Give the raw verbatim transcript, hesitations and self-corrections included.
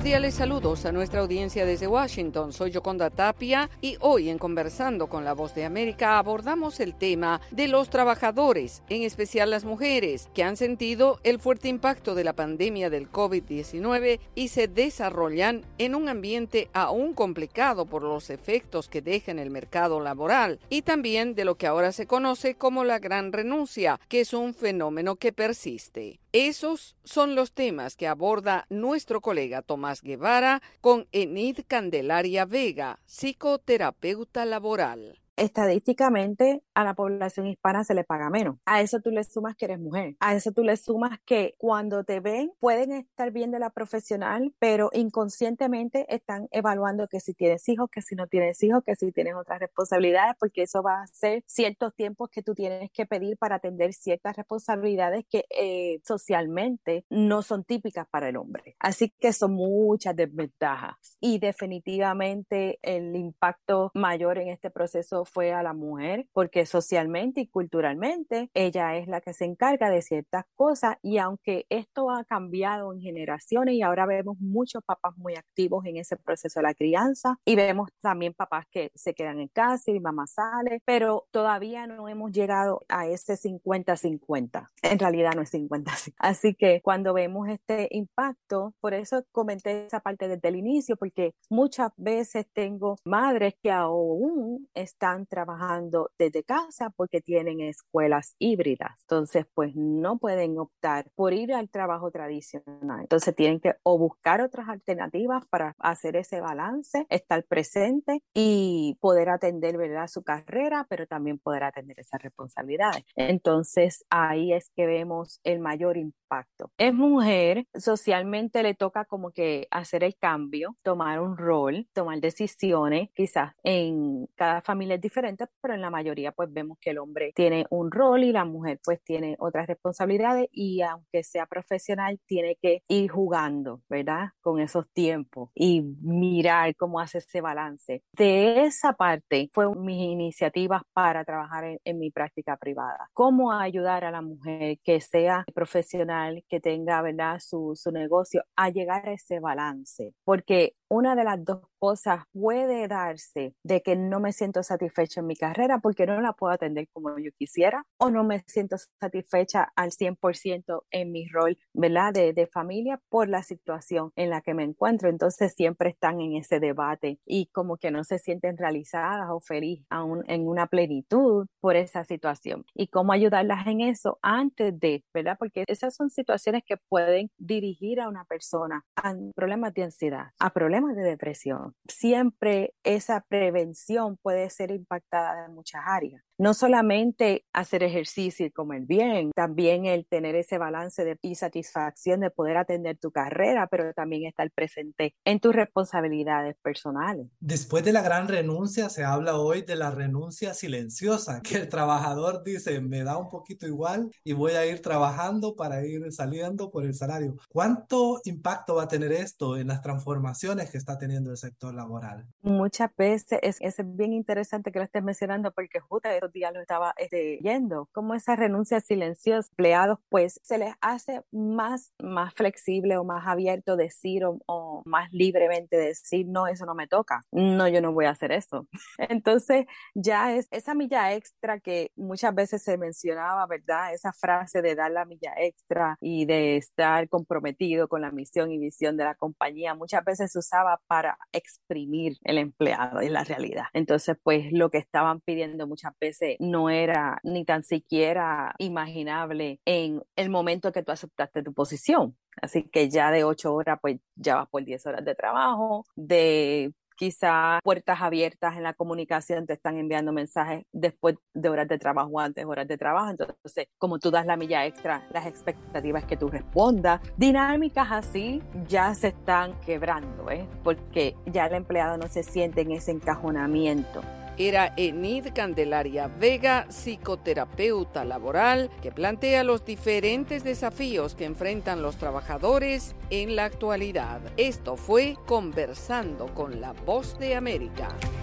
Cordiales saludos a nuestra audiencia desde Washington. Soy Yoconda Tapia y hoy en Conversando con la Voz de América abordamos el tema de los trabajadores, en especial las mujeres, que han sentido el fuerte impacto de la pandemia del COVID diecinueve y se desarrollan en un ambiente aún complicado por los efectos que deja en el mercado laboral y también de lo que ahora se conoce como la gran renuncia, que es un fenómeno que persiste. Esos son los temas que aborda nuestro colega Tomás Guevara con Enid Candelaria Vega, psicoterapeuta laboral. Estadísticamente a la población hispana se le paga menos. A eso tú le sumas que eres mujer. A eso tú le sumas que cuando te ven pueden estar viendo la profesional, pero inconscientemente están evaluando que si tienes hijos, que si no tienes hijos, que si tienes otras responsabilidades, porque eso va a ser ciertos tiempos que tú tienes que pedir para atender ciertas responsabilidades que eh, socialmente no son típicas para el hombre. Así que son muchas desventajas y definitivamente el impacto mayor en este proceso fue a la mujer, porque socialmente y culturalmente ella es la que se encarga de ciertas cosas, y aunque esto ha cambiado en generaciones y ahora vemos muchos papás muy activos en ese proceso de la crianza y vemos también papás que se quedan en casa y mamá sale, pero todavía no hemos llegado a ese cincuenta cincuenta. En realidad no es cincuenta cincuenta. Así que cuando vemos este impacto, por eso comenté esa parte desde el inicio, porque muchas veces tengo madres que aún están trabajando desde casa porque tienen escuelas híbridas. Entonces, pues no pueden optar por ir al trabajo tradicional. Entonces, tienen que o buscar otras alternativas para hacer ese balance, estar presente y poder atender, ¿verdad?, su carrera, pero también poder atender esas responsabilidades. Entonces, ahí es que vemos el mayor impacto. Es mujer, socialmente le toca como que hacer el cambio, tomar un rol, tomar decisiones. Quizás en cada familia es diferente, pero en la mayoría pues vemos que el hombre tiene un rol y la mujer pues tiene otras responsabilidades, y aunque sea profesional tiene que ir jugando, ¿verdad?, con esos tiempos y mirar cómo hace ese balance. De esa parte fue mis iniciativas para trabajar en, en mi práctica privada. Cómo ayudar a la mujer que sea profesional, que tenga, ¿verdad?, su, su negocio, a llegar a ese balance, porque una de las dos cosas puede darse de que no me siento satisfecha en mi carrera porque no la puedo atender como yo quisiera, o no me siento satisfecha al cien por ciento en mi rol, ¿verdad?, de, de familia por la situación en la que me encuentro. Entonces siempre están en ese debate y como que no se sienten realizadas o felices aún en una plenitud por esa situación. Y cómo ayudarlas en eso antes de, ¿verdad?, porque esas son situaciones que pueden dirigir a una persona a problemas de ansiedad, a problemas de depresión. Siempre esa prevención puede ser impactada en muchas áreas. No solamente hacer ejercicio y comer bien, también el tener ese balance de, y satisfacción de poder atender tu carrera, pero también estar presente en tus responsabilidades personales. Después de la gran renuncia, se habla hoy de la renuncia silenciosa, que el trabajador dice, me da un poquito igual y voy a ir trabajando para ir saliendo por el salario. ¿Cuánto impacto va a tener esto en las transformaciones que está teniendo el sector laboral? Muchas veces es, es bien interesante que lo estés mencionando, porque justo estos días lo estaba este, yendo, como esa renuncia silenciosa, empleados pues se les hace más, más flexible o más abierto decir o, o más libremente decir, no, eso no me toca, no, yo no voy a hacer eso. Entonces ya es esa milla extra que muchas veces se mencionaba, ¿verdad?, esa frase de dar la milla extra y de estar comprometido con la misión y visión de la compañía, muchas veces se usaba para exprimir el empleado en la realidad. Entonces, pues lo que estaban pidiendo muchas veces no era ni tan siquiera imaginable en el momento que tú aceptaste tu posición. Así que ya de ocho horas, pues ya vas por diez horas de trabajo, de quizá puertas abiertas en la comunicación, te están enviando mensajes después de horas de trabajo o antes de horas de trabajo. Entonces, como tú das la milla extra, las expectativas que tú respondas, dinámicas así ya se están quebrando, ¿eh? Porque ya el empleado no se siente en ese encajonamiento. Era Enid Candelaria Vega, psicoterapeuta laboral, que plantea los diferentes desafíos que enfrentan los trabajadores en la actualidad. Esto fue Conversando con la Voz de América.